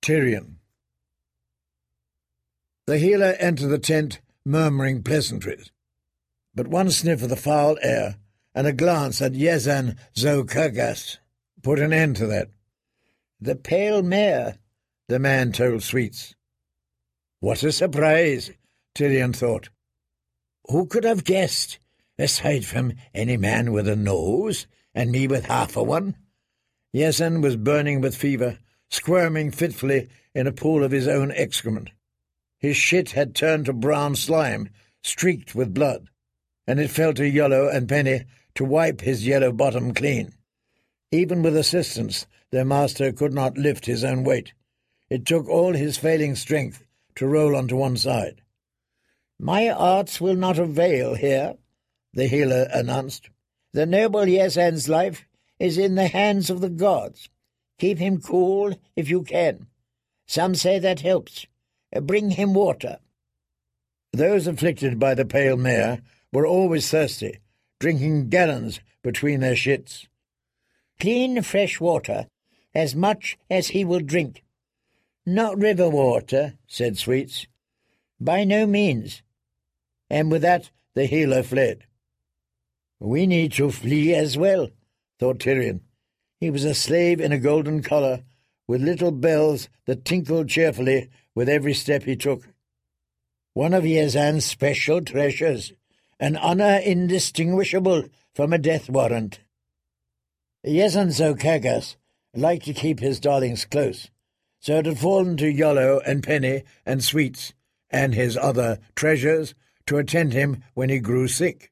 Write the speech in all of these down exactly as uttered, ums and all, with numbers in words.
Tyrion. The healer entered the tent murmuring pleasantries, but one sniff of the foul air and a glance at Yezan Zo-Kurgas put an end to that. "The pale mare," the man told Sweets. What a surprise, Tyrion thought. Who could have guessed, aside from any man with a nose, and me with half a one? Yezan was burning with fever, squirming fitfully in a pool of his own excrement. His shit had turned to brown slime, streaked with blood, and it fell to Yellow and Penny to wipe his yellow bottom clean. Even with assistance, their master could not lift his own weight. It took all his failing strength to roll onto one side. "My arts will not avail here," the healer announced. "The noble Yezan's life is in the hands of the gods. Keep him cool if you can. Some say that helps. Bring him water." Those afflicted by the pale mare were always thirsty, drinking gallons between their shits. "Clean, fresh water, as much as he will drink." "Not river water," said Sweets. "By no means." And with that the healer fled. "We need to flee as well," thought Tyrion. He was a slave in a golden collar, with little bells that tinkled cheerfully with every step he took. One of Yezan's special treasures, an honour indistinguishable from a death warrant. Yezan Zo-Kurgas liked to keep his darlings close, so it had fallen to Yellow and Penny and Sweets and his other treasures to attend him when he grew sick.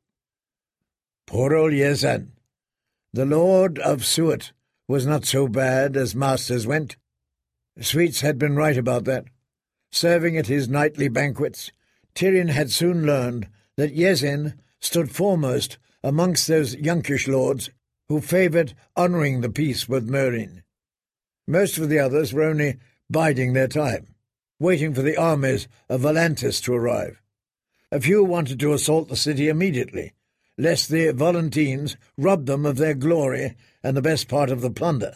Poor old Yezan. The Lord of Suet was not so bad as masters went. Sweets had been right about that. Serving at his nightly banquets, Tyrion had soon learned that Yezin stood foremost amongst those Yunkish lords who favoured honouring the peace with Meereen. Most of the others were only biding their time, waiting for the armies of Volantis to arrive. A few wanted to assault the city immediately, lest the Volantines rob them of their glory and the best part of the plunder.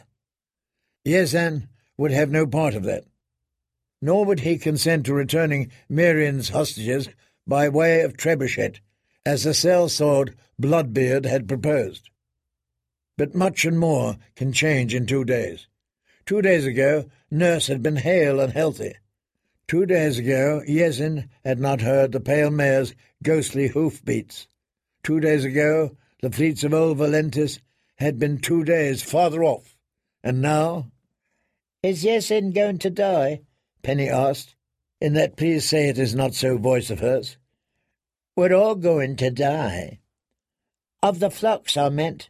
Yezan would have no part of that, nor would he consent to returning Meereen's hostages by way of Trebuchet, as the sellsword Bloodbeard had proposed. But much and more can change in two days. Two days ago, Nurse had been hale and healthy. Two days ago, Yezin had not heard the pale mare's ghostly hoof-beats. Two days ago, the fleets of old Volantis had been two days farther off. And now— "Is Yezin going to die?" Penny asked, in that please-say-it-is-not-so voice of hers. "We're all going to die." "Of the flocks, I meant."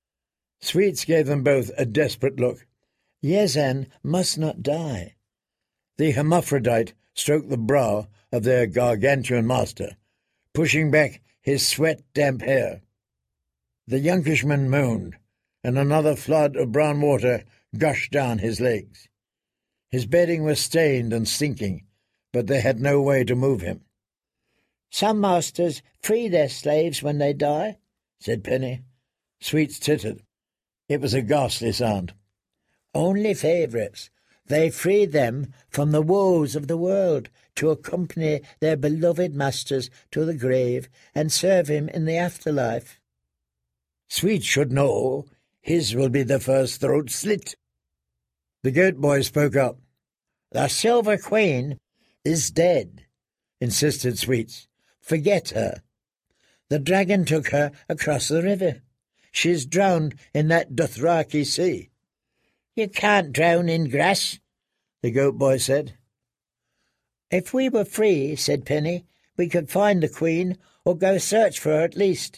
Sweets gave them both a desperate look. Yezan must not die. The hermaphrodite stroked the brow of their gargantuan master, pushing back his sweat-damp hair. The Yunkishman moaned, and another flood of brown water gushed down his legs. His bedding was stained and stinking, but they had no way to move him. "Some masters free their slaves when they die," said Penny. Sweets tittered. It was a ghastly sound. "Only favourites. They free them from the woes of the world to accompany their beloved masters to the grave and serve him in the afterlife." "Sweet should know. His will be the first throat slit." The goat boy spoke up. "The Silver Queen is dead," insisted Sweets. "Forget her. The dragon took her across the river. She's drowned in that Dothraki sea." "You can't drown in grass," the goat boy said. "If we were free," said Penny, "we could find the queen, or go search for her at least."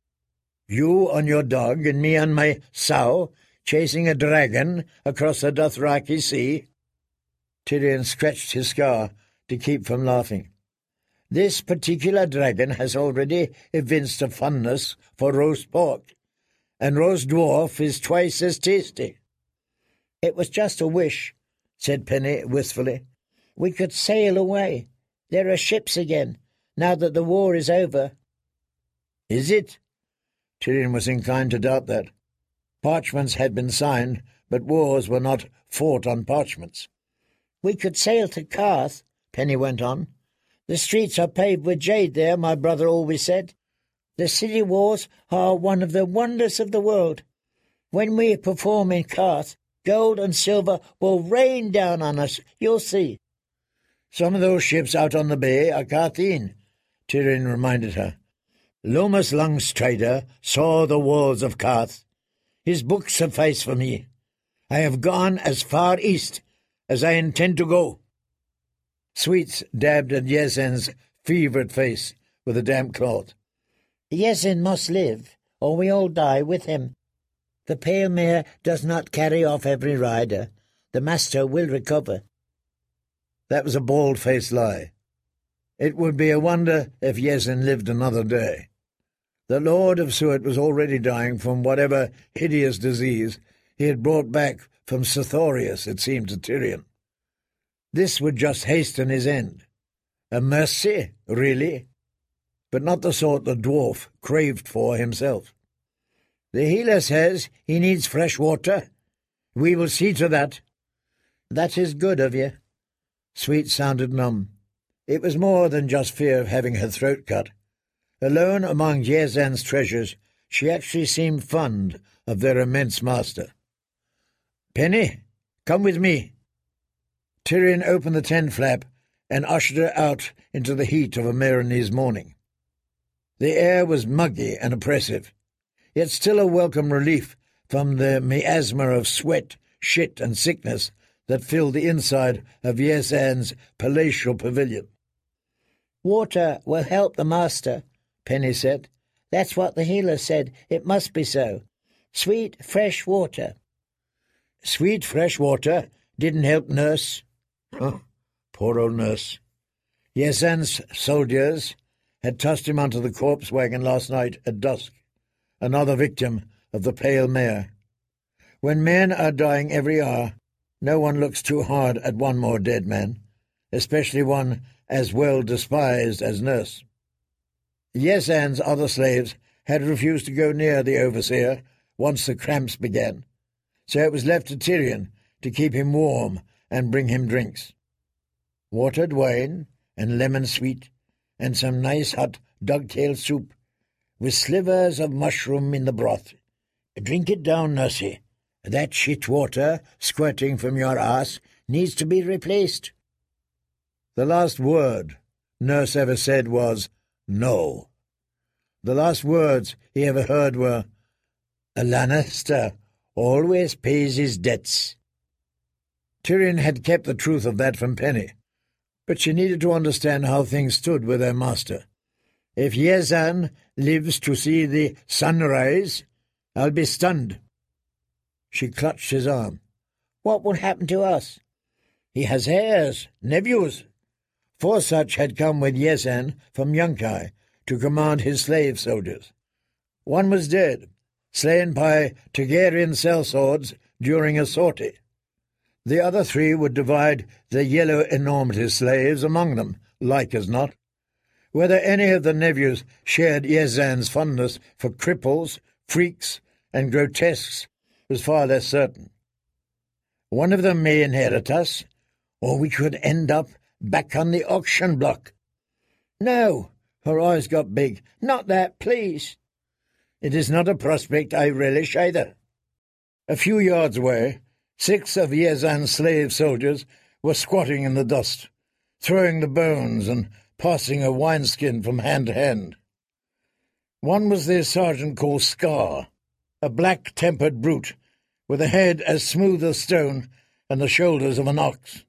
"You on your dog and me on my sow, chasing a dragon across the Dothraki sea?" Tyrion scratched his scar to keep from laughing. "This particular dragon has already evinced a fondness for roast pork, and roast dwarf is twice as tasty." "It was just a wish," said Penny wistfully. "We could sail away. There are ships again, now that the war is over." "Is it?" Tyrion was inclined to doubt that. Parchments had been signed, but wars were not fought on parchments. We could sail to Carth, Penny went on. The streets are paved with jade there, my brother always said. The city walls are one of the wonders of the world. When we perform in Carth, gold and silver will rain down on us, you'll see. Some of those ships out on the bay are Carthene, Tyrion reminded her. Lomas Longstrider saw the walls of Carth. His books suffice for me. I have gone as far east as I intend to go. Sweets dabbed at Yezen's fevered face with a damp cloth. Yezen must live, or we all die with him. The pale mare does not carry off every rider. The master will recover. That was a bald-faced lie. It would be a wonder if Yezen lived another day. The Lord of Suet was already dying from whatever hideous disease he had brought back from Sithorius, it seemed to Tyrion. This would just hasten his end. A mercy, really? But not the sort the dwarf craved for himself. The healer says he needs fresh water. We will see to that. That is good of you. Sweet sounded numb. It was more than just fear of having her throat cut. Alone among Yezen's treasures, she actually seemed fond of their immense master. Penny, come with me. Tyrion opened the tent flap and ushered her out into the heat of a Meereni's morning. The air was muggy and oppressive, yet still a welcome relief from the miasma of sweat, shit, and sickness that filled the inside of Yezen's palatial pavilion. Water will help the master, Penny said. That's what the healer said. It must be so. Sweet, fresh water. Sweet, fresh water didn't help Nurse. Oh, poor old Nurse. Yezen's soldiers had tossed him onto the corpse wagon last night at dusk, another victim of the pale mare. When men are dying every hour, no one looks too hard at one more dead man, especially one as well despised as Nurse. Yezen's other slaves had refused to go near the overseer once the cramps began, so it was left to Tyrion to keep him warm and bring him drinks. Watered wine and lemon sweet, and some nice hot dogtail soup, with slivers of mushroom in the broth. Drink it down, Nursey. That shit water squirting from your ass needs to be replaced. The last word Nurse ever said was, no. The last words he ever heard were, a Lannister always pays his debts. Tyrion had kept the truth of that from Penny, but she needed to understand how things stood with her master. If Yezen lives to see the sunrise, I'll be stunned. She clutched his arm. What will happen to us? He has heirs, nephews. Four such had come with Yezen from Yunkai to command his slave soldiers. One was dead, slain by Targaryen sellswords during a sortie. The other three would divide the yellow enormity slaves among them, like as not. Whether any of the nephews shared Yezen's fondness for cripples, freaks, and grotesques was far less certain. One of them may inherit us, or we could end up back on the auction block. No, her eyes got big. Not that, please. It is not a prospect I relish either. A few yards away, six of Yezen's slave soldiers were squatting in the dust, throwing the bones and passing a wineskin from hand to hand. One was the sergeant called Scar, a black-tempered brute, with a head as smooth as stone and the shoulders of an ox.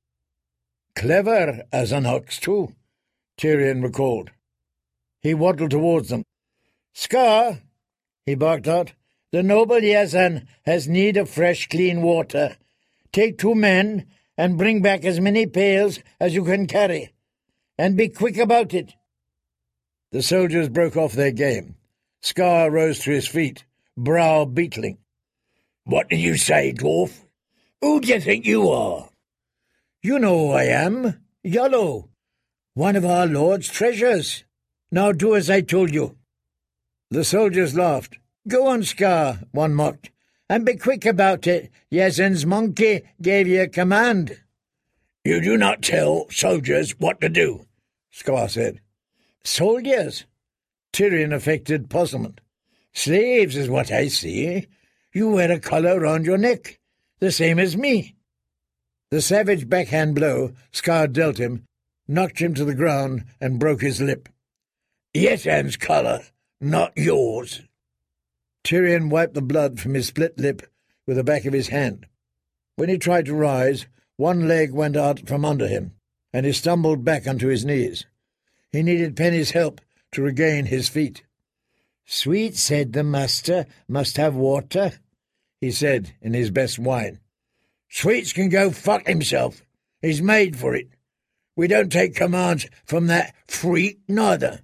Clever as an ox, too, Tyrion recalled. He waddled towards them. Scar, he barked out, the noble Yezen has need of fresh, clean water. Take two men and bring back as many pails as you can carry, and be quick about it. The soldiers broke off their game. Scar rose to his feet, brow beetling. What did you say, dwarf? Who do you think you are? You know who I am, Yellow, one of our lord's treasures. Now do as I told you. The soldiers laughed. Go on, Scar, one mocked, and be quick about it. Yezen's monkey gave you a command. "You do not tell soldiers what to do," Scar said. "Soldiers?" Tyrion affected puzzlement. "Slaves is what I see. You wear a collar round your neck, the same as me." The savage backhand blow Scar dealt him knocked him to the ground and broke his lip. "Yesan's collar, not yours." Tyrion wiped the blood from his split lip with the back of his hand. When he tried to rise, one leg went out from under him, and he stumbled back onto his knees. He needed Penny's help to regain his feet. "Sweet said the master must have water," he said in his best whine. "Sweets can go fuck himself. He's made for it. We don't take commands from that freak, neither."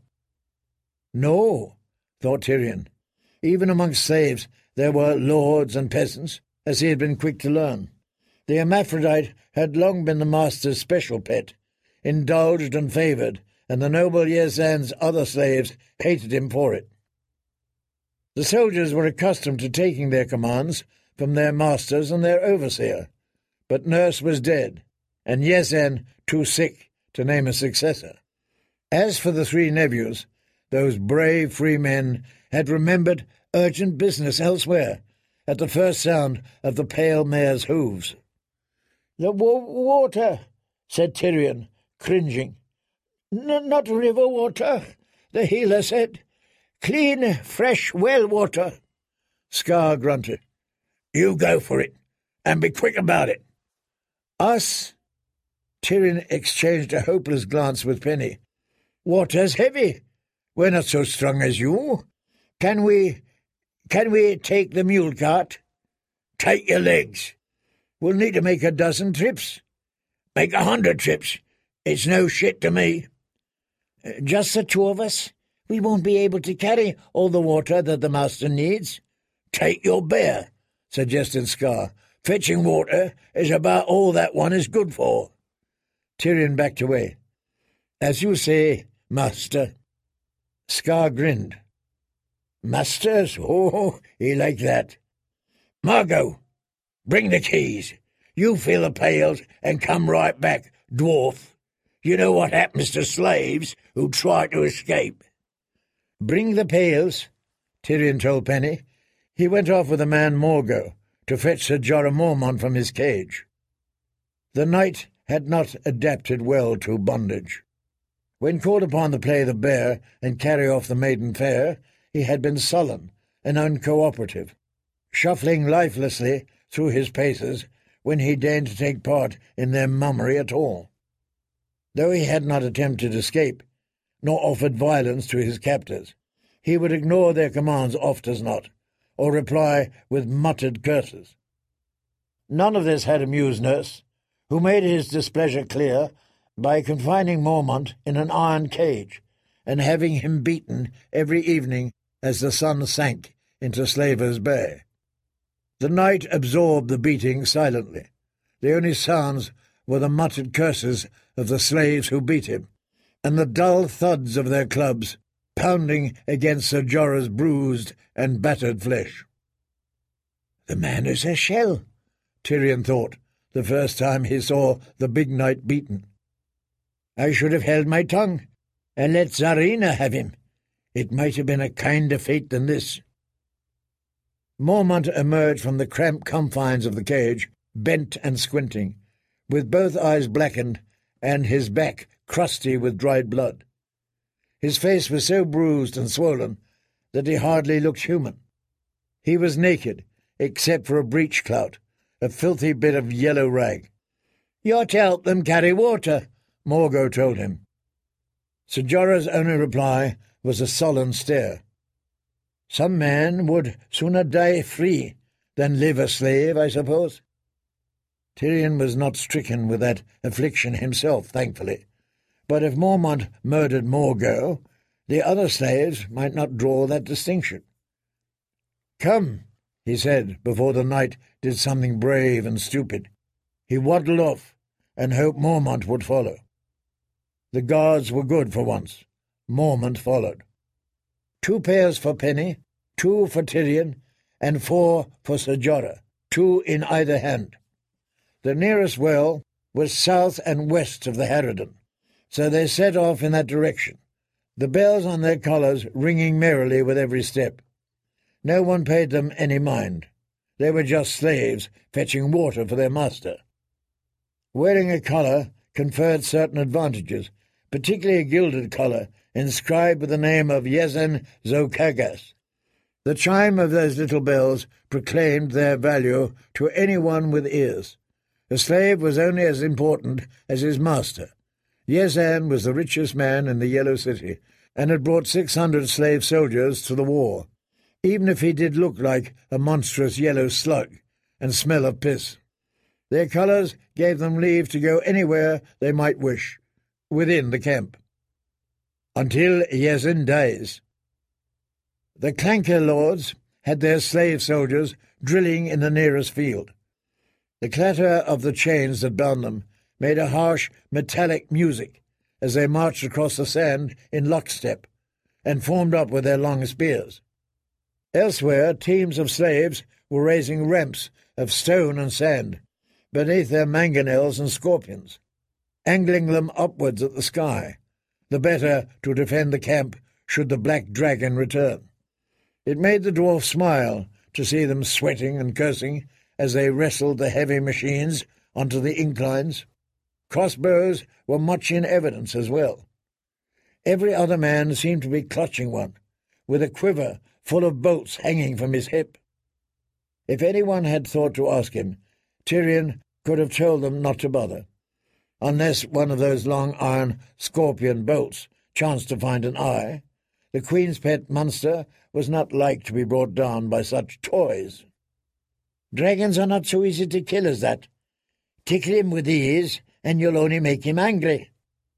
"No," thought Tyrion. Even amongst slaves there were lords and peasants, as he had been quick to learn. The hermaphrodite had long been the master's special pet, indulged and favoured, and the noble Yesan's other slaves hated him for it. The soldiers were accustomed to taking their commands from their masters and their overseer, but Nurse was dead, and Yesan too sick to name a successor. As for the three nephews, those brave free men had remembered urgent business elsewhere at the first sound of the pale mare's hooves. "The wa- water," said Tyrion, cringing. N- "Not river water," the healer said. "Clean, fresh well water." Scar grunted. "You go for it, and be quick about it." "Us?" Tyrion exchanged a hopeless glance with Penny. "Water's heavy." "We're not so strong as you." Can we... can we take the mule cart?" "Take your legs." "We'll need to make a dozen trips." "Make a hundred trips. It's no shit to me." "Just the two of us? We won't be able to carry all the water that the master needs." "Take your bear," suggested Scar. "Fetching water is about all that one is good for." Tyrion backed away. "As you say, master." Scar grinned. "Masters? Oh, he liked that. Margot, bring the keys. You fill the pails and come right back, dwarf. You know what happens to slaves who try to escape." "Bring the pails," Tyrion told Penny. He went off with the man Morgo to fetch Ser Jorah Mormont from his cage. The knight had not adapted well to bondage. When called upon to play the bear and carry off the maiden fair, he had been sullen and uncooperative, shuffling lifelessly through his paces when he deigned to take part in their mummery at all. Though he had not attempted escape, nor offered violence to his captors, he would ignore their commands oft as not, or reply with muttered curses. None of this had amused Nurse, who made his displeasure clear by confining Mormont in an iron cage and having him beaten every evening as the sun sank into Slaver's Bay. The knight absorbed the beating silently. The only sounds were the muttered curses of the slaves who beat him, and the dull thuds of their clubs pounding against Ser Jorah's bruised and battered flesh. "The man is a shell," Tyrion thought, the first time he saw the big knight beaten. "I should have held my tongue and let Zarina have him. It might have been a kinder fate than this." Mormont emerged from the cramped confines of the cage, bent and squinting, with both eyes blackened and his back crusty with dried blood. His face was so bruised and swollen that he hardly looked human. He was naked, except for a breech-clout, a filthy bit of yellow rag. "You're to help them carry water," Morgo told him. Ser Jorah's only reply was a sullen stare. "Some man would sooner die free than live a slave, I suppose." Tyrion was not stricken with that affliction himself, thankfully, but if Mormont murdered Morgo, the other slaves might not draw that distinction. "Come," he said, before the knight did something brave and stupid. He waddled off, and hoped Mormont would follow. The guards were good for once. Mormont followed. Two pairs for Penny, two for Tyrion, and four for Ser Jorah, two in either hand. The nearest well was south and west of the Harridan, so they set off in that direction, the bells on their collars ringing merrily with every step. No one paid them any mind. They were just slaves fetching water for their master. Wearing a collar conferred certain advantages, particularly a gilded collar inscribed with the name of Yezen Zokagas. The chime of those little bells proclaimed their value to anyone with ears. A slave was only as important as his master. Yezen was the richest man in the Yellow City, and had brought six hundred slave soldiers to the war, even if he did look like a monstrous yellow slug and smell of piss. Their colours gave them leave to go anywhere they might wish, within the camp, until Yezen dies. The clanker lords had their slave soldiers drilling in the nearest field. The clatter of the chains that bound them made a harsh, metallic music as they marched across the sand in lockstep and formed up with their long spears. Elsewhere, teams of slaves were raising ramps of stone and sand beneath their mangonels and scorpions, angling them upwards at the sky, the better to defend the camp should the black dragon return. It made the dwarf smile to see them sweating and cursing as they wrestled the heavy machines onto the inclines. Crossbows were much in evidence as well. Every other man seemed to be clutching one, with a quiver full of bolts hanging from his hip. If anyone had thought to ask him, Tyrion could have told them not to bother, unless one of those long iron scorpion bolts chanced to find an eye. The Queen's pet monster was not like to be brought down by such toys. Dragons are not so easy to kill as that. Tickle him with these, and you'll only make him angry.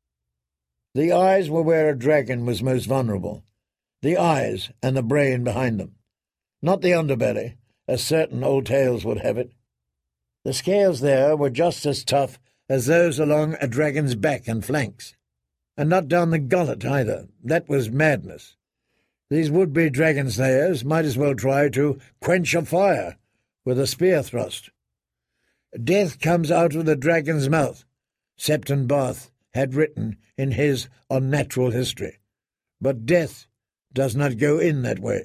The eyes were where a dragon was most vulnerable. The eyes and the brain behind them. Not the underbelly, as certain old tales would have it. The scales there were just as tough as those along a dragon's back and flanks. And not down the gullet either. That was madness. These would-be dragon slayers might as well try to quench a fire with a spear thrust. Death comes out of the dragon's mouth, Septon Bath had written in his Unnatural History. But death does not go in that way.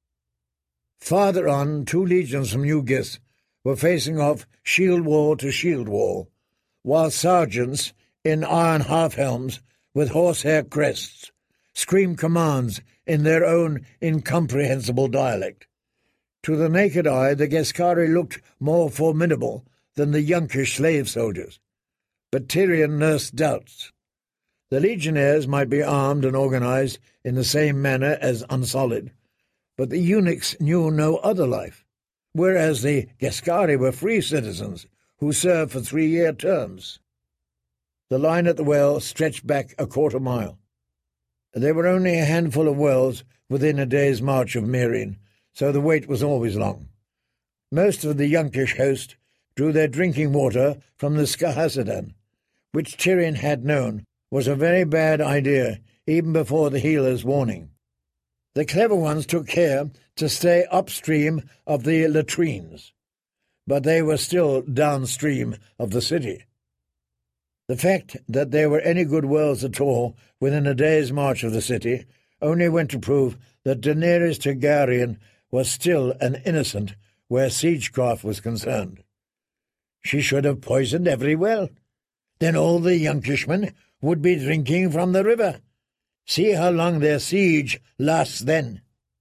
Farther on, two legions from New Gith were facing off shield wall to shield wall, while sergeants in iron half-helms with horsehair crests screamed commands in their own incomprehensible dialect. To the naked eye, the Gheskari looked more formidable than the Yunkish slave soldiers, but Tyrion nursed doubts. The legionnaires might be armed and organized in the same manner as Unsullied, but the eunuchs knew no other life, whereas the Gheskari were free citizens who served for three-year terms. The line at the well stretched back a quarter mile. There were only a handful of wells within a day's march of Meereen, so the wait was always long. Most of the Yunkish host drew their drinking water from the Skahazaddan, which Tyrion had known was a very bad idea even before the healer's warning. The clever ones took care to stay upstream of the latrines, but they were still downstream of the city. The fact that there were any good wells at all within a day's march of the city only went to prove that Daenerys Targaryen was still an innocent where siegecraft was concerned. She should have poisoned every well. Then all the Yunkishmen would be drinking from the river. See how long their siege lasts then.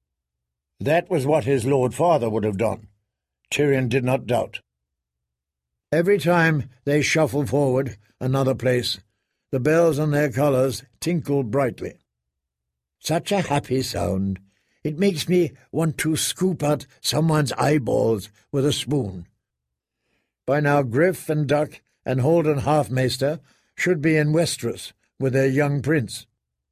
That was what his lord father would have done, Tyrion did not doubt. Every time they shuffled forward another place, the bells on their collars tinkled brightly. Such a happy sound. It makes me want to scoop out someone's eyeballs with a spoon. By now Griff and Duck and Holden Halfmaester should be in Westeros with their young prince.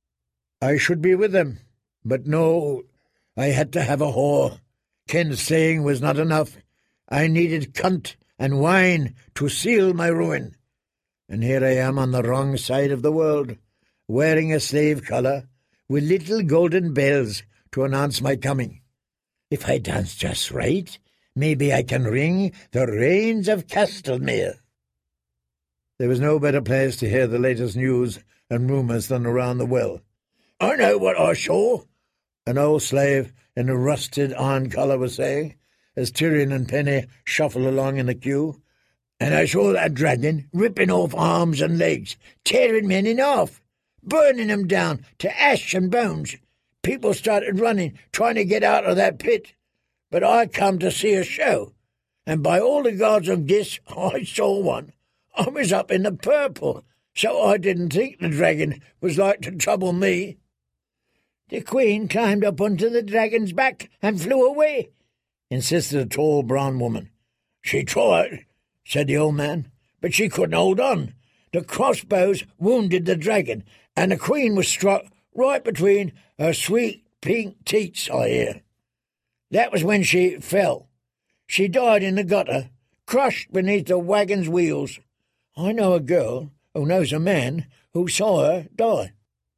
I should be with them, but no, I had to have a whore. Ken's saying was not enough. I needed cunt and wine to seal my ruin. And here I am on the wrong side of the world, wearing a slave collar, with little golden bells to announce my coming. If I dance just right, maybe I can ring the rains of Castelmere. There was no better place to hear the latest news and rumours than around the well. "I know what I saw," an old slave in a rusted iron collar was saying, as Tyrion and Penny shuffled along in the queue. "And I saw that dragon ripping off arms and legs, tearing men in half, burning them down to ash and bones. People started running, trying to get out of that pit. But I come to see a show, and by all the gods of Gis, I saw one. I was up in the purple, so I didn't think the dragon was like to trouble me." "The Queen climbed up onto the dragon's back and flew away," insisted a tall brown woman. "She tried," said the old man, "but she couldn't hold on. The crossbows wounded the dragon, and the Queen was struck right between her sweet pink teats, I hear. That was when she fell. She died in the gutter, crushed beneath the wagon's wheels. I know a girl who knows a man who saw her die."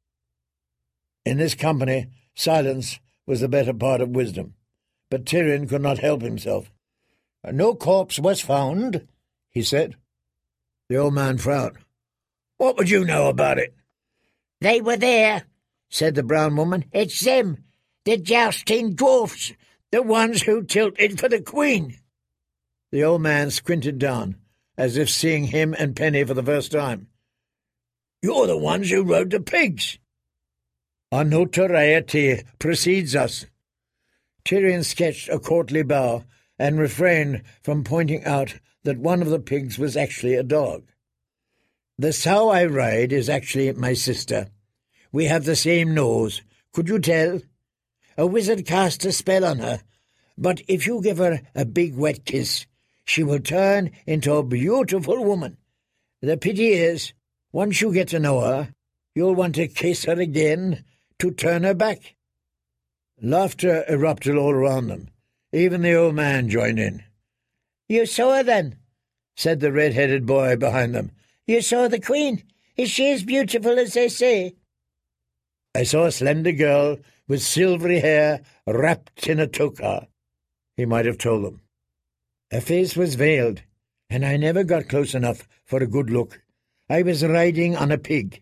In this company, silence was the better part of wisdom, but Tyrion could not help himself. "No corpse was found," he said. The old man frowned. "What would you know about it?" "They were there," said the brown woman. "It's them, the jousting dwarfs, the ones who tilted for the Queen." The old man squinted down, as if seeing him and Penny for the first time. "You're the ones who rode the pigs." "Our notoriety precedes us." Tyrion sketched a courtly bow and refrained from pointing out that one of the pigs was actually a dog. "The sow I ride is actually my sister. We have the same nose. Could you tell? A wizard cast a spell on her, but if you give her a big wet kiss, she will turn into a beautiful woman. The pity is, once you get to know her, you'll want to kiss her again to turn her back." Laughter erupted all around them. Even the old man joined in. "You saw her, then?" said the red-headed boy behind them. "You saw the Queen? Is she as beautiful as they say?" "I saw a slender girl with silvery hair wrapped in a toka," he might have told them. "Her face was veiled, and I never got close enough for a good look. I was riding on a pig."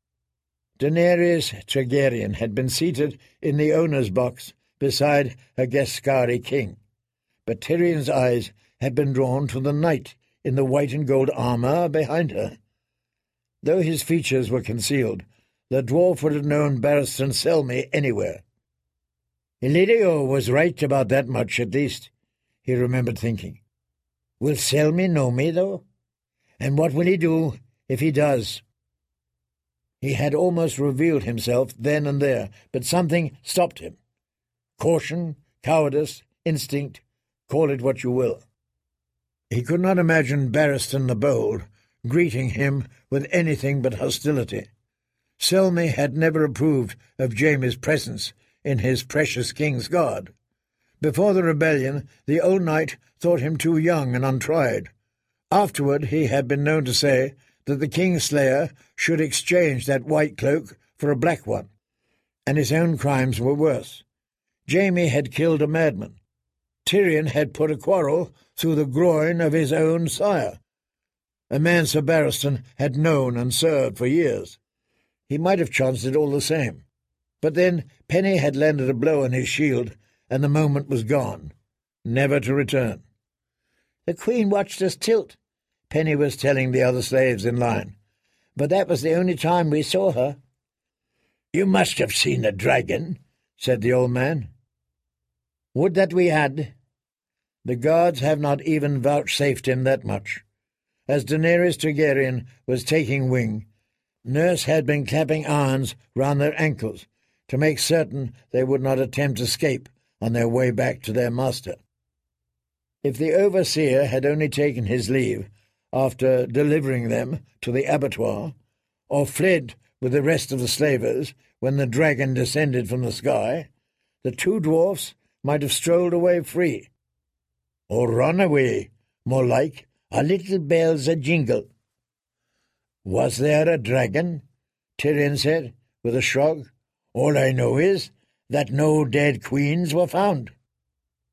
Daenerys Targaryen had been seated in the owner's box beside her Geskari king, but Tyrion's eyes had been drawn to the knight in the white and gold armour behind her. Though his features were concealed, the dwarf would have known Barristan Selmy anywhere. Illyrio was right about that much, at least, he remembered thinking. Will Selmy know me, though? And what will he do if he does? He had almost revealed himself then and there, but something stopped him. Caution, cowardice, instinct, call it what you will. He could not imagine Barristan the Bold greeting him with anything but hostility. Selmy had never approved of Jaime's presence in his precious king's guard. Before the rebellion, the old knight thought him too young and untried. Afterward he had been known to say that the Kingslayer should exchange that white cloak for a black one, and his own crimes were worse. Jaime had killed a madman. Tyrion had put a quarrel through the groin of his own sire, a man Sir Barristan had known and served for years. He might have chanced it all the same. But then Penny had landed a blow on his shield, and the moment was gone, never to return. The Queen watched us tilt, Penny was telling the other slaves in line, but that was the only time we saw her. You must have seen the dragon, said the old man. Would that we had. The gods have not even vouchsafed him that much. As Daenerys Targaryen was taking wing, Nurse had been clapping irons round their ankles to make certain they would not attempt escape on their way back to their master. If the overseer had only taken his leave after delivering them to the abattoir, or fled with the rest of the slavers when the dragon descended from the sky, the two dwarfs might have strolled away free. Or run away, more like, a little bells a-jingle. Was there a dragon? Tyrion said, with a shrug. All I know is that no dead queens were found.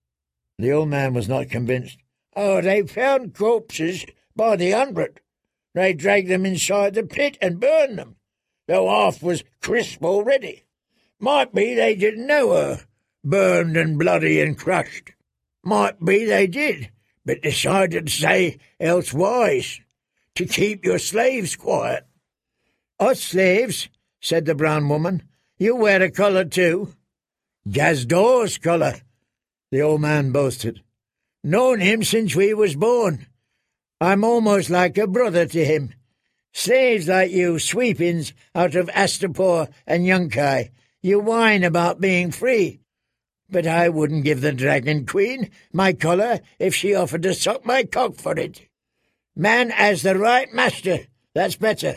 The old man was not convinced. Oh, they found corpses by the hundred. They dragged them inside the pit and burned them, though half was crisp already. Might be they didn't know her, burned and bloody and crushed. Might be they did, but decided to say elsewise, to keep your slaves quiet. Us slaves, said the brown woman. You wear a collar too. Gazdor's collar, the old man boasted. Known him since we was born. I'm almost like a brother to him. Slaves like you, sweepings out of Astapor and Yunkai, you whine about being free. But I wouldn't give the Dragon Queen my collar if she offered to suck my cock for it. Man as the right master, that's better.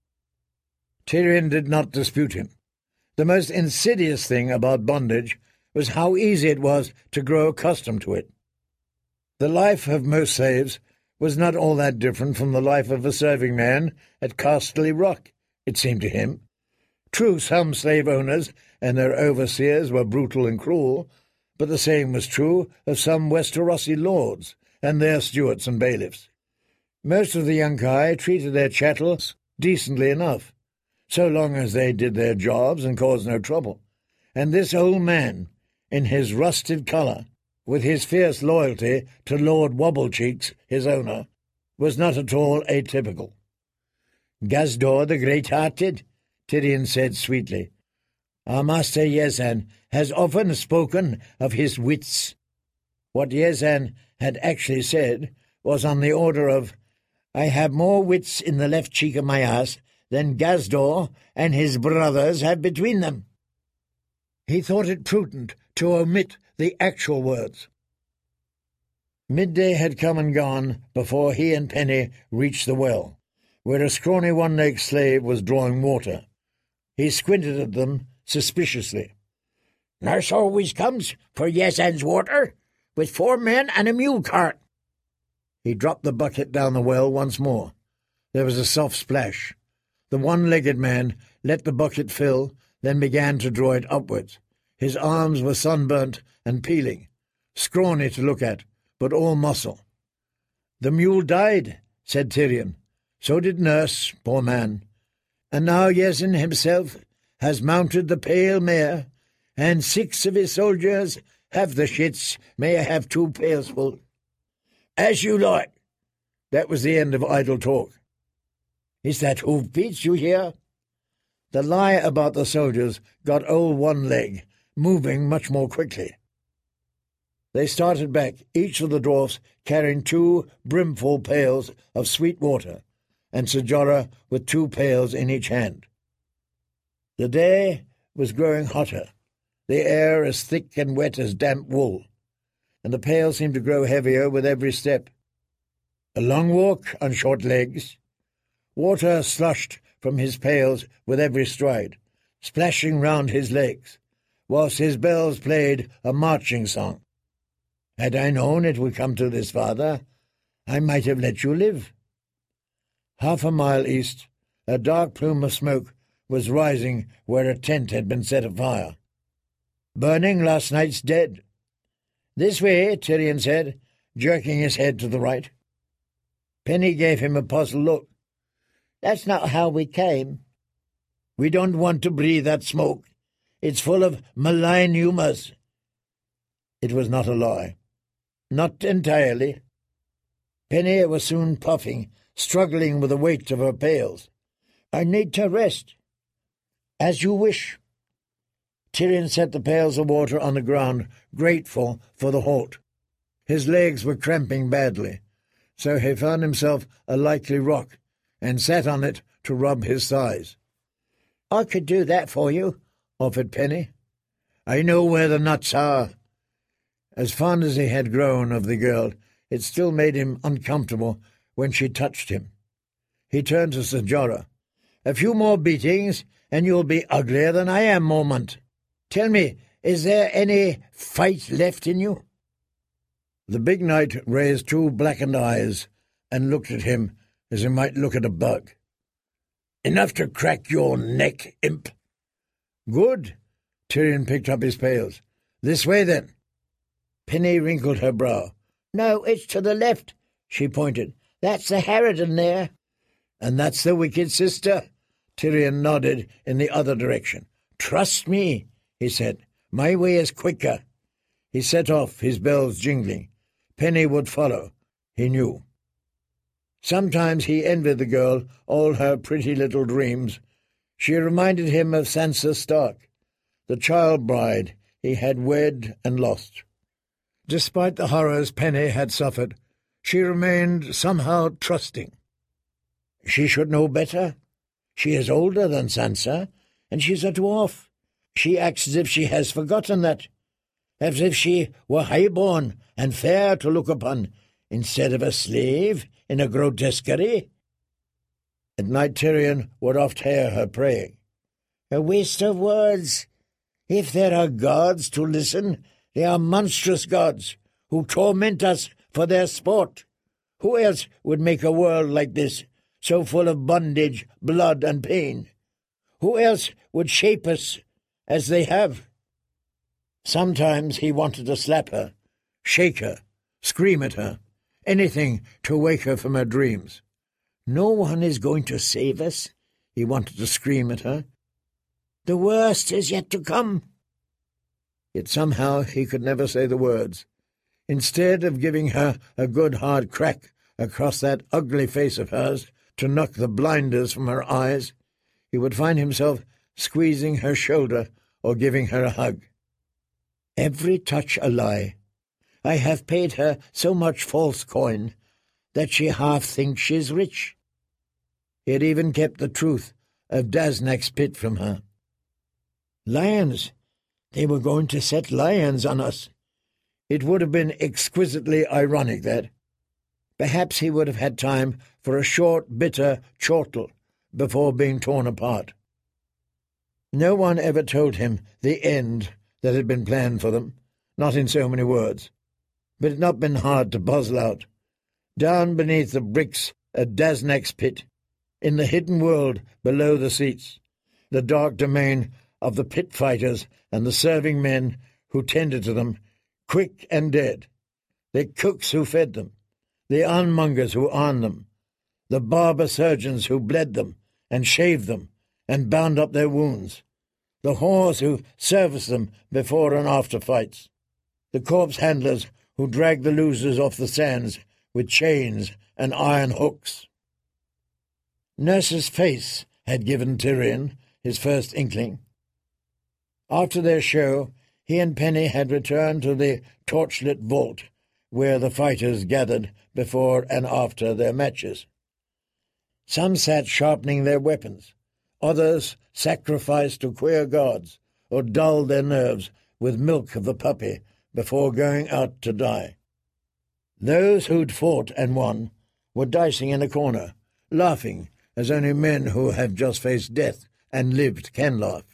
Tyrion did not dispute him. The most insidious thing about bondage was how easy it was to grow accustomed to it. The life of most slaves was not all that different from the life of a serving man at Casterly Rock, it seemed to him. True, some slave owners and their overseers were brutal and cruel, but the same was true of some Westerosi lords and their stewards and bailiffs. Most of the Yunkai treated their chattels decently enough, so long as they did their jobs and caused no trouble. And this old man, in his rusted collar, with his fierce loyalty to Lord Wobblecheeks, his owner, was not at all atypical. Gazdor the Great-Hearted, Tyrion said sweetly. Our master Yezzan has often spoken of his wits. What Yezzan had actually said was on the order of, I have more wits in the left cheek of my ass than Gazdor and his brothers have between them. He thought it prudent to omit the actual words. Midday had come and gone before he and Penny reached the well, where a scrawny one-legged slave was drawing water. He squinted at them suspiciously. Nurse always comes for Yezzan's water, with four men and a mule cart. He dropped the bucket down the well once more. There was a soft splash. The one-legged man let the bucket fill, then began to draw it upwards. His arms were sunburnt and peeling, scrawny to look at, but all muscle. The mule died, said Tyrion. So did Nurse, poor man. And now Yezzan himself has mounted the pale mare, and six of his soldiers have the shits, may I have two pailsful. As you like. That was the end of idle talk. Is that hoofbeats you hear? The lie about the soldiers got old one leg, moving much more quickly. They started back, each of the dwarfs carrying two brimful pails of sweet water, and Ser Jorah with two pails in each hand. The day was growing hotter, the air as thick and wet as damp wool, and the pails seemed to grow heavier with every step. A long walk on short legs. Water slushed from his pails with every stride, splashing round his legs, whilst his bells played a marching song. Had I known it would come to this, father, I might have let you live. Half a mile east, a dark plume of smoke was rising where a tent had been set afire. Burning last night's dead. This way, Tyrion said, jerking his head to the right. Penny gave him a puzzled look. That's not how we came. We don't want to breathe that smoke. It's full of malign humours. It was not a lie. Not entirely. Penny was soon puffing, struggling with the weight of her pails. I need to rest. As you wish. Tyrion set the pails of water on the ground, grateful for the halt. His legs were cramping badly, so he found himself a likely rock, and sat on it to rub his thighs. I could do that for you, offered Penny. I know where the nuts are. As fond as he had grown of the girl, it still made him uncomfortable when she touched him. He turned to Ser Jorah. A few more beatings, and you'll be uglier than I am, Mormont. Tell me, is there any fight left in you? The big knight raised two blackened eyes and looked at him as he might look at a bug. Enough to crack your neck, imp. Good. Tyrion picked up his pails. This way, then. Penny wrinkled her brow. No, it's to the left, she pointed. That's the harridan there. And that's the wicked sister? Tyrion nodded in the other direction. Trust me, he said. My way is quicker. He set off, his bells jingling. Penny would follow, he knew. Sometimes he envied the girl all her pretty little dreams. She reminded him of Sansa Stark, the child bride he had wed and lost. Despite the horrors Penny had suffered, she remained somehow trusting. She should know better. She is older than Sansa, and she's a dwarf. She acts as if she has forgotten that, as if she were high-born and fair to look upon, instead of a slave in a grotesquerie. At night Tyrion would oft hear her praying. A waste of words. If there are gods to listen, they are monstrous gods who torment us for their sport. Who else would make a world like this, so full of bondage, blood, and pain? Who else would shape us as they have? Sometimes he wanted to slap her, shake her, scream at her, anything to wake her from her dreams. No one is going to save us, he wanted to scream at her. The worst is yet to come. Yet somehow he could never say the words. Instead of giving her a good hard crack across that ugly face of hers to knock the blinders from her eyes, he would find himself squeezing her shoulder or giving her a hug. Every touch a lie. I have paid her so much false coin that she half thinks she's rich. He had even kept the truth of Daznak's pit from her. Lions! They were going to set lions on us. It would have been exquisitely ironic, that. Perhaps he would have had time for a short, bitter chortle before being torn apart. No one ever told him the end that had been planned for them, not in so many words. But it had not been hard to puzzle out. Down beneath the bricks at Daznak's pit, in the hidden world below the seats, the dark domain of the pit fighters and the serving men who tended to them, quick and dead, the cooks who fed them, the ironmongers who armed them, the barber surgeons who bled them and shaved them and bound up their wounds, the whores who serviced them before and after fights, the corpse handlers who dragged the losers off the sands with chains and iron hooks. Nurse's face had given Tyrion his first inkling. After their show, he and Penny had returned to the torchlit vault where the fighters gathered before and after their matches. Some sat sharpening their weapons, others sacrificed to queer gods or dulled their nerves with milk of the puppy before going out to die. Those who'd fought and won were dicing in a corner, laughing as only men who have just faced death and lived can laugh.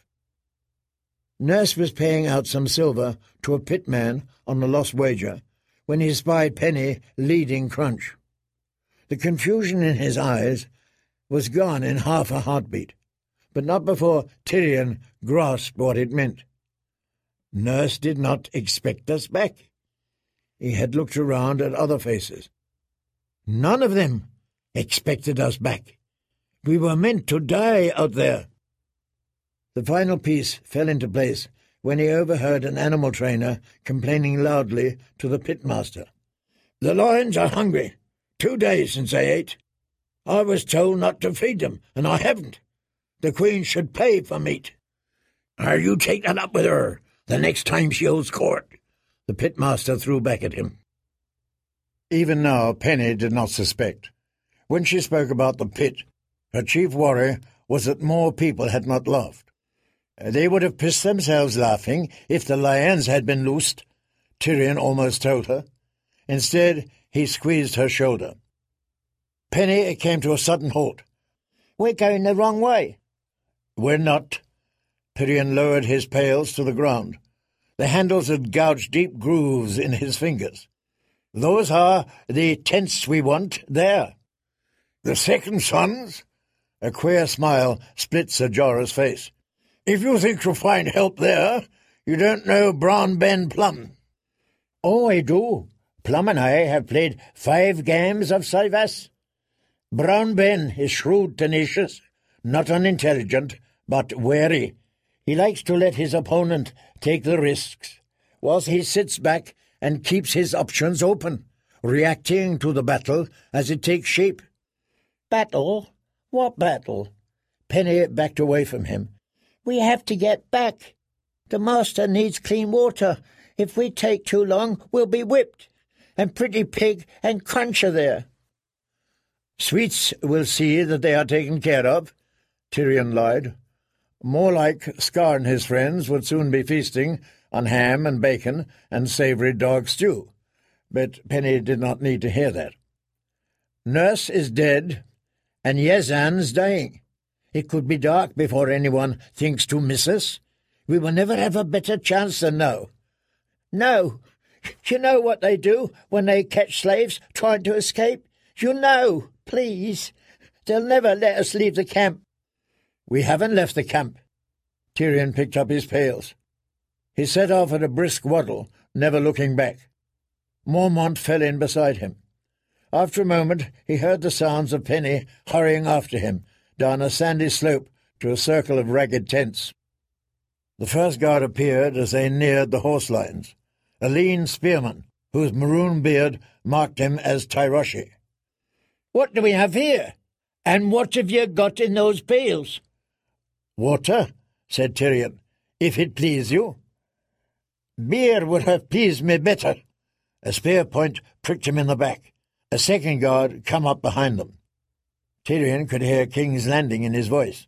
Nurse was paying out some silver to a pitman on a lost wager when he spied Penny leading Crunch. The confusion in his eyes was gone in half a heartbeat, but not before Tyrion grasped what it meant. Nurse did not expect us back. He had looked around at other faces. None of them expected us back. We were meant to die out there. The final piece fell into place when he overheard an animal trainer complaining loudly to the pitmaster. The lions are hungry. Two days since they ate. I was told not to feed them, and I haven't. The Queen should pay for meat. Are you take that up with her the next time she holds court? The pitmaster threw back at him. Even now Penny did not suspect. When she spoke about the pit, her chief worry was that more people had not laughed. They would have pissed themselves laughing if the lions had been loosed, Tyrion almost told her. Instead, he squeezed her shoulder. Penny came to a sudden halt. We're going the wrong way. We're not. Tyrion lowered his pails to the ground. The handles had gouged deep grooves in his fingers. Those are the tents we want there. The second sons? A queer smile split Ser Jorah's face. If you think you'll find help there, you don't know Brown Ben Plum. Oh, I do. Plum and I have played five games of Cyvasse. Brown Ben is shrewd, tenacious, not unintelligent, but wary. He likes to let his opponent take the risks, whilst he sits back and keeps his options open, reacting to the battle as it takes shape. Battle? What battle? Penny backed away from him. We have to get back. The master needs clean water. If we take too long, we'll be whipped. And Pretty Pig and Crunch are there. Sweets will see that they are taken care of, Tyrion lied. More like Scar and his friends would soon be feasting on ham and bacon and savoury dog stew. But Penny did not need to hear that. Nurse is dead, and Yezan's dying. It could be dark before anyone thinks to miss us. We will never have a better chance than now. No. You know what they do when they catch slaves trying to escape? You know, please. They'll never let us leave the camp. We haven't left the camp. Tyrion picked up his pails. He set off at a brisk waddle, never looking back. Mormont fell in beside him. After a moment he heard the sounds of Penny hurrying after him down a sandy slope to a circle of ragged tents. The first guard appeared as they neared the horse lines, a lean spearman whose maroon beard marked him as Tyroshi. "What do we have here? And what have you got in those pails?" "Water," said Tyrion, "if it please you." "Beer would have pleased me better." A spear point pricked him in the back. A second guard come up behind them. Tyrion could hear King's Landing in his voice.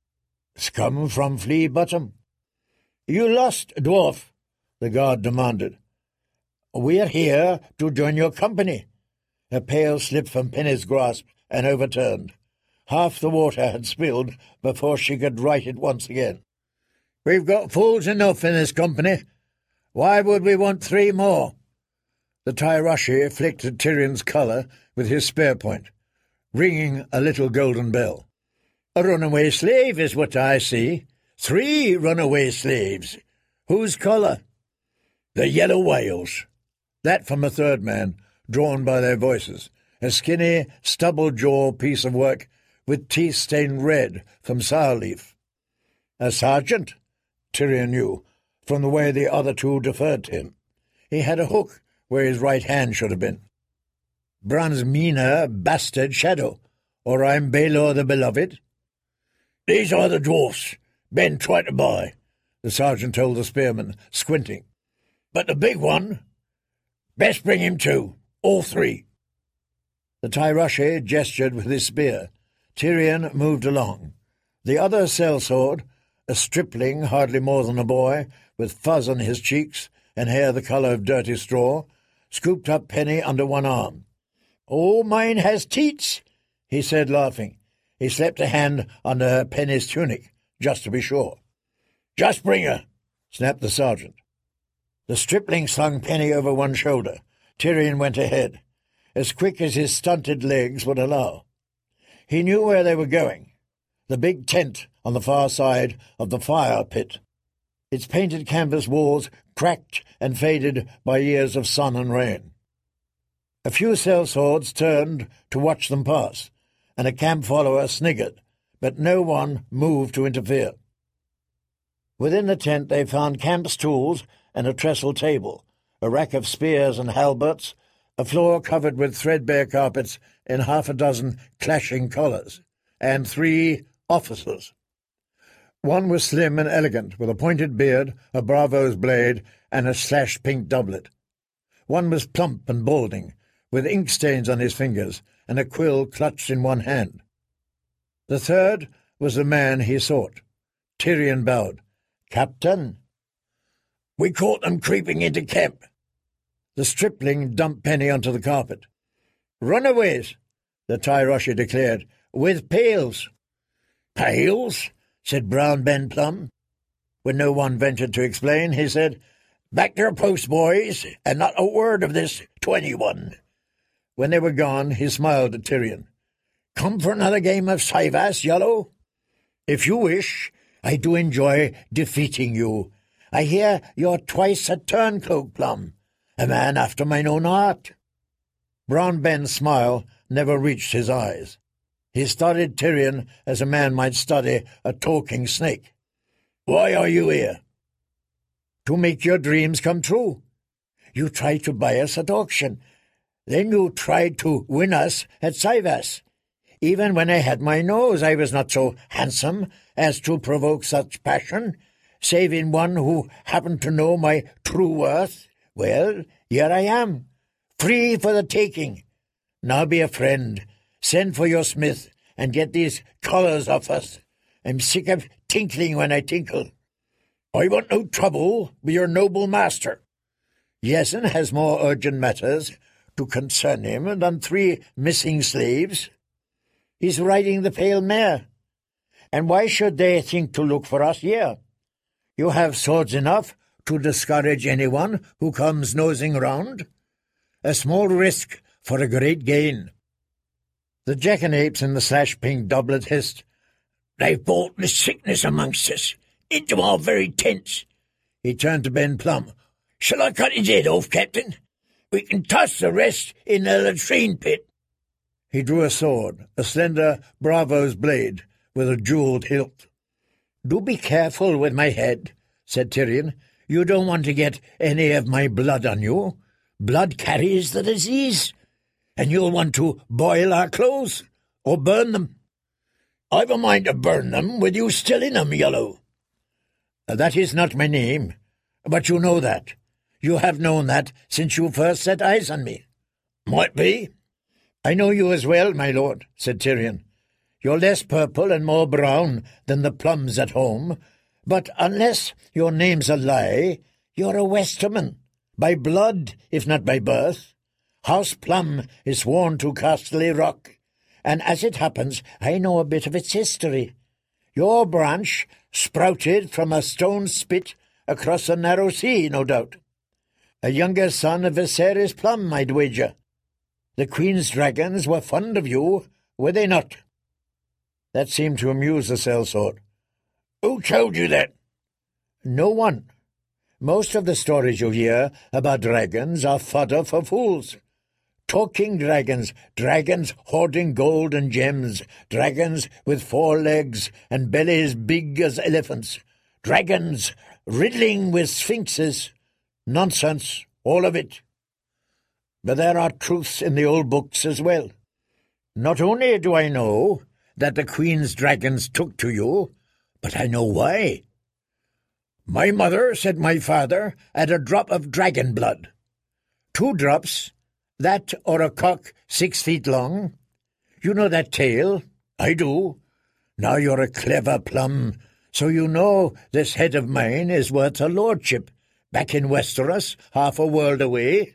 "Scum from Flea Bottom." "You lost, dwarf?" the guard demanded. "We're here to join your company." A pail slipped from Penny's grasp and overturned. Half the water had spilled before she could right it once again. "We've got fools enough in this company. Why would we want three more?" The Tyroshi flicked at Tyrion's collar with his spear point, ringing a little golden bell. "A runaway slave is what I see. Three runaway slaves. Whose collar?" "The Yellow Whale's." That from a third man, drawn by their voices, a skinny, stubble-jawed piece of work with teeth stained red from sour leaf. A sergeant, Tyrion knew, from the way the other two deferred to him. He had a hook where his right hand should have been. "Bran's meaner bastard shadow, or I'm Baelor the Beloved." "These are the dwarfs Ben tried to buy," the sergeant told the spearman, squinting. "But the big one, best bring him too, all three." The Tyroshi gestured with his spear. Tyrion moved along. The other sellsword, a stripling hardly more than a boy, with fuzz on his cheeks and hair the colour of dirty straw, scooped up Penny under one arm. "Oh, mine has teats," he said, laughing. He slipped a hand under Penny's tunic, just to be sure. "Just bring her," snapped the sergeant. The stripling slung Penny over one shoulder. Tyrion went ahead, as quick as his stunted legs would allow. He knew where they were going, the big tent on the far side of the fire pit, its painted canvas walls cracked and faded by years of sun and rain. A few sellswords turned to watch them pass, and a camp follower sniggered, but no one moved to interfere. Within the tent they found camp stools and a trestle table, a rack of spears and halberts, a floor covered with threadbare carpets in half a dozen clashing collars, and three officers. One was slim and elegant, with a pointed beard, a bravo's blade, and a slashed pink doublet. One was plump and balding, with ink stains on his fingers and a quill clutched in one hand. The third was the man he sought. Tyrion bowed. "Captain?" "We caught them creeping into camp." The stripling dumped Penny onto the carpet. "Runaways," the Tyroshi declared, "with pails." "Pails?" said Brown Ben Plum. When no one ventured to explain, he said, "Back to your posts, boys, and not a word of this to anyone." When they were gone, he smiled at Tyrion. "Come for another game of Cyvasse, Yellow?" "If you wish. I do enjoy defeating you. I hear you're twice a turncloak, Plum, a man after mine own heart." Brown Ben's smile never reached his eyes. He studied Tyrion as a man might study a talking snake. "Why are you here?" "To make your dreams come true. You tried to buy us at auction. Then you tried to win us at Saivas. Even when I had my nose, I was not so handsome as to provoke such passion, save in one who happened to know my true worth. Well, here I am, free for the taking. Now be a friend. Send for your smith and get these collars off us. I'm sick of tinkling when I tinkle." "I want no trouble with your noble master." "Yessen has more urgent matters to concern him than three missing slaves. He's riding the pale mare. And why should they think to look for us here? You have swords enough to discourage anyone who comes nosing round. A small risk for a great gain." The jackanapes in the slash-pink doublet hissed, "They've brought the sickness amongst us, into our very tents." He turned to Ben Plum. "Shall I cut his head off, Captain? We can toss the rest in the latrine pit." He drew a sword, a slender bravo's blade, with a jewelled hilt. "Do be careful with my head," said Tyrion. "You don't want to get any of my blood on you. Blood carries the disease, and you'll want to boil our clothes, or burn them." "I've a mind to burn them with you still in them, Yellow." "That is not my name, but you know that. You have known that since you first set eyes on me." "Might be." "I know you as well, my lord," said Tyrion. "You're less purple and more brown than the plums at home, but unless your name's a lie, you're a Westerman, by blood if not by birth. House Plum is sworn to Castle Rock, and as it happens, I know a bit of its history. Your branch sprouted from a stone spit across the narrow sea, no doubt. A younger son of Viserys Plum, I'd wager. The Queen's dragons were fond of you, were they not?" That seemed to amuse the sellsword. "Who told you that?" "No one. Most of the stories you hear about dragons are fodder for fools. Talking dragons, dragons hoarding gold and gems, dragons with four legs and bellies big as elephants, dragons riddling with sphinxes. Nonsense, all of it. But there are truths in the old books as well. Not only do I know that the Queen's dragons took to you, but I know why. My mother, said my father, had a drop of dragon blood. Two drops, that or a cock six feet long. You know that tale? I do. Now you're a clever Plum, so you know this head of mine is worth a lordship, back in Westeros, half a world away.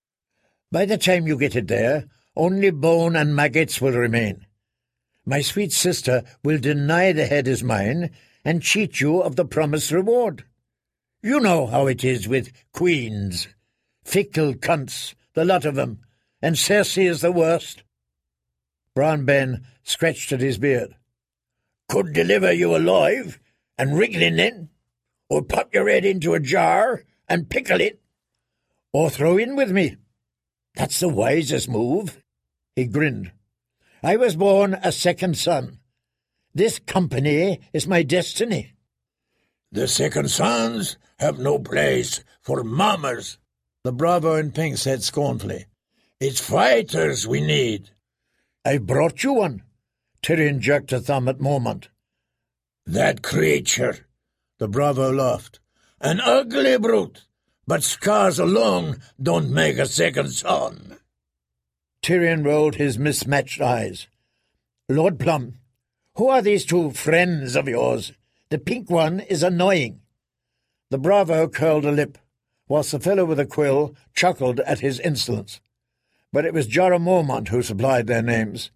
By the time you get it there, only bone and maggots will remain. My sweet sister will deny the head is mine and cheat you of the promised reward. You know how it is with queens. Fickle cunts, the lot of them, and Cersei is the worst. Brown Ben scratched at his beard. Could deliver you alive and wriggling then, or pop your head into a jar and pickle it, or throw in with me. That's the wisest move. He grinned. I was born a second son. This company is my destiny. The second sons have no place for mamas, the bravo in pink said scornfully. It's fighters we need. I've brought you one. Tyrion jerked a thumb at Mormont. That creature, the bravo laughed. An ugly brute, but scars alone don't make a second son. Tyrion rolled his mismatched eyes. Lord Plum, who are these two friends of yours? The pink one is annoying. The bravo curled a lip, whilst the fellow with the quill chuckled at his insolence. But it was Jorah Mormont who supplied their names.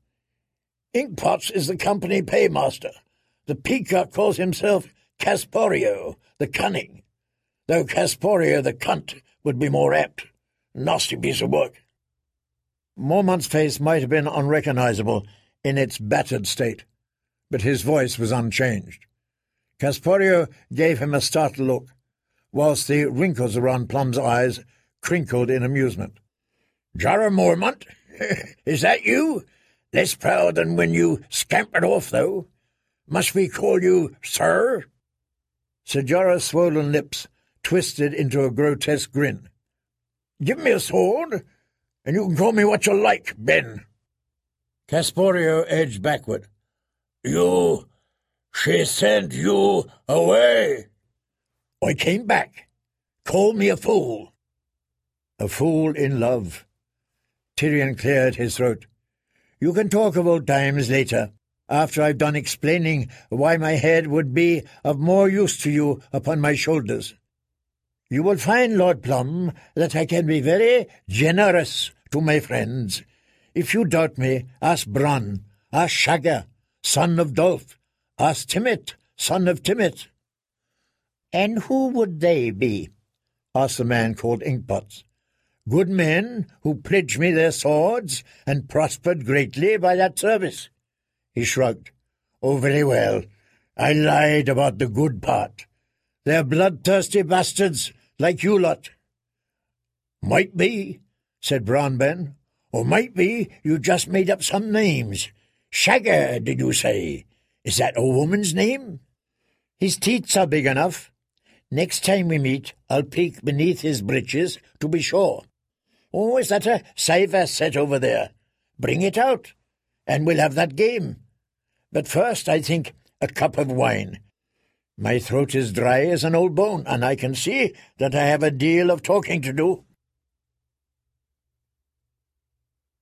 Inkpots is the company paymaster. The peacock calls himself Casporio, the cunning, though Casporio the cunt would be more apt. Nasty piece of work. Mormont's face might have been unrecognizable in its battered state, but his voice was unchanged. Casporio gave him a startled look, whilst the wrinkles around Plum's eyes crinkled in amusement. Jorah Mormont? Is that you? Less proud than when you scampered off, though. Must we call you sir? Sir Jorah's swollen lips twisted into a grotesque grin. Give me a sword, and you can call me what you like, Ben. Casporio edged backward. You... she sent you away. I came back. Call me a fool. A fool in love. Tyrion cleared his throat. You can talk of old times later, after I've done explaining why my head would be of more use to you upon my shoulders. You will find, Lord Plum, that I can be very generous to my friends. If you doubt me, ask Bronn, ask Shagga, son of Dolph, ask Timett, son of Timett. And who would they be? Asked the man called Inkpots. Good men who pledged me their swords and prospered greatly by that service. He shrugged. Oh, very well. I lied about the good part. They're bloodthirsty bastards like you lot. Might be, said Brown Ben. Or might be you just made up some names. Shagga, did you say? Is that a woman's name? His teats are big enough. Next time we meet, I'll peek beneath his breeches to be sure. Oh, is that a scythe set over there? Bring it out, and we'll have that game. But first, I think, a cup of wine. My throat is dry as an old bone, and I can see that I have a deal of talking to do.